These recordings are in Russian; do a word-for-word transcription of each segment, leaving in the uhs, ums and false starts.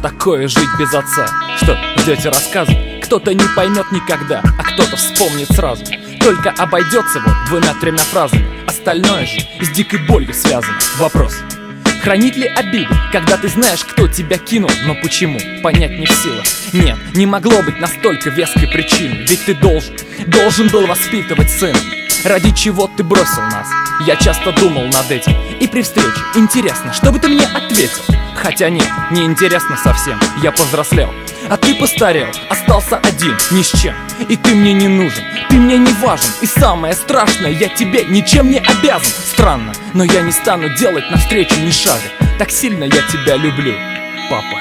такое жить без отца? Что, ждете рассказа? Кто-то не поймет никогда, а кто-то вспомнит сразу. Только обойдется вот двумя-тремя фразами. Остальное же с дикой болью связано. Вопрос: хранить ли обиду, когда ты знаешь, кто тебя кинул, но почему, понять не в силах. Нет, не могло быть настолько веской причины, ведь ты должен, должен был воспитывать сына. Ради чего ты бросил нас? Я часто думал над этим. И при встрече интересно, что бы ты мне ответил? Хотя нет, не интересно совсем, я повзрослел. А ты постарел, остался один, ни с чем. И ты мне не нужен, ты мне не важен. И самое страшное, я тебе ничем не обязан. Странно, но я не стану делать навстречу ни шага. Так сильно я тебя люблю, папа.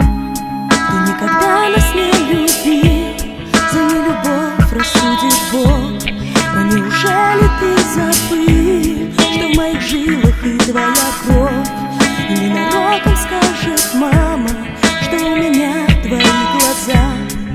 Ты никогда нас не любил, за нелюбовь рассудит Бог. Но неужели ты забыл, что в моих жилах и твоя кровь? И ненароком скажет мама, что у меня твои глаза.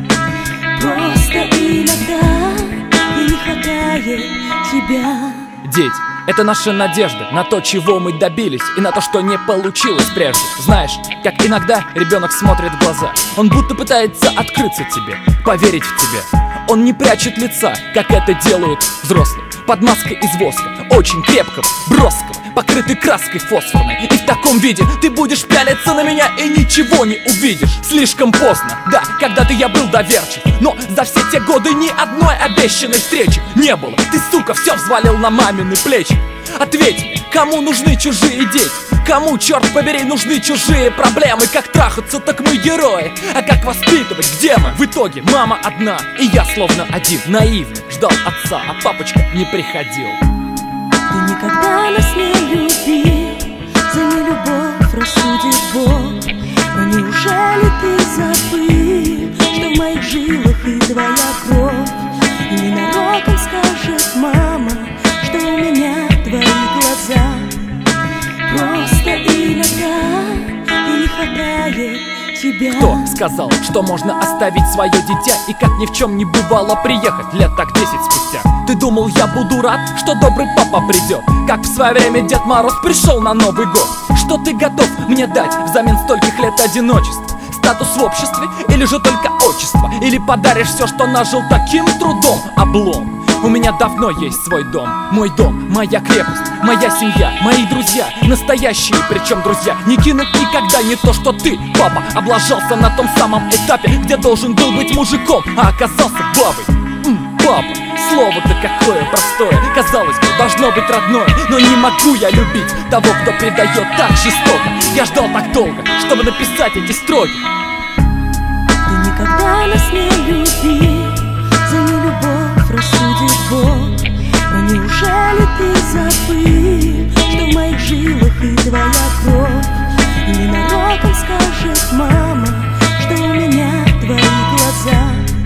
Просто иногда мне не хватает тебя. Дети, это наша надежда на то, чего мы добились, и на то, что не получилось прежде. Знаешь, как иногда ребенок смотрит в глаза, он будто пытается открыться тебе, поверить в тебя. Он не прячет лица, как это делают взрослые, под маской из воска, очень крепкого, броского, покрытый краской фосфорной. И в таком виде ты будешь пялиться на меня и ничего не увидишь. Слишком поздно, да, когда-то я был доверчив, но за все те годы ни одной обещанной встречи не было. Ты, сука, все взвалил на мамины плечи. Ответь, кому нужны чужие дети? Кому, черт побери, нужны чужие проблемы? Как трахаться, так мы герои. А как воспитывать, где мы? В итоге мама одна, и я словно один, наивный, ждал отца, а папочка не приходил. Ты никогда нас не любил, за нелюбовь рассудит Бог. Но неужели ты забыл, что в моих жилах и твоя кровь? И ненароком скажет мама, что у меня твои глаза. Просто иногда мне не хватает тебя. Кто сказал, что можно оставить свое дитя и как ни в чем не бывало приехать лет так десять спустя? Ты думал, я буду рад, что добрый папа придет, как в свое время Дед Мороз пришел на Новый год? Что ты готов мне дать взамен стольких лет одиночества? Статус в обществе или же только отчество? Или подаришь все, что нажил таким трудом? Облом. У меня давно есть свой дом. Мой дом, моя крепость, моя семья, мои друзья. Настоящие, причем друзья. Не кинут никогда не то, что ты, папа, облажался на том самом этапе, где должен был быть мужиком, а оказался бабой. М, папа, слово-то какое простое, казалось бы, должно быть родное. Но не могу я любить того, кто предает так жестоко. Я ждал так долго, чтобы написать эти строки. Ты никогда нас не любил, за нелюбовь рассудит Бог. Но неужели ты забыл, что в моих жилах и твоя кровь? И ненароком скажет мама, что у меня твои глаза.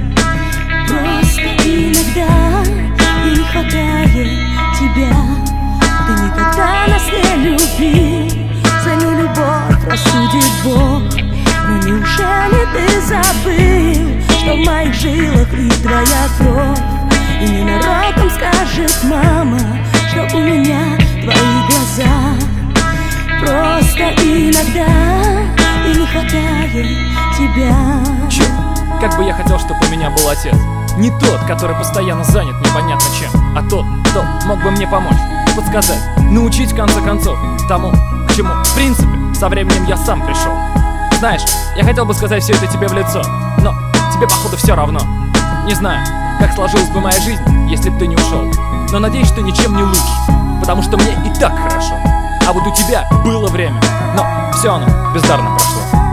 Просто иногда мне не хватает тебя. Ты никогда нас не любил, за нелюбовь рассудит Бог. Но неужели ты забыл, что в моих жилах и твоя кровь? И ненароком скажет мама, что у меня твои глаза. Просто иногда мне не хватает тебя. Черт, как бы я хотел, чтобы у меня был отец. Не тот, который постоянно занят непонятно чем, а тот, кто мог бы мне помочь, подсказать, научить в конце концов тому, к чему, в принципе, со временем я сам пришел. Знаешь, я хотел бы сказать все это тебе в лицо, но тебе, походу, все равно. Не знаю, как сложилась бы моя жизнь, если бы ты не ушел, но надеюсь, что ничем не лучше, потому что мне и так хорошо. А вот у тебя было время, но все оно бездарно прошло.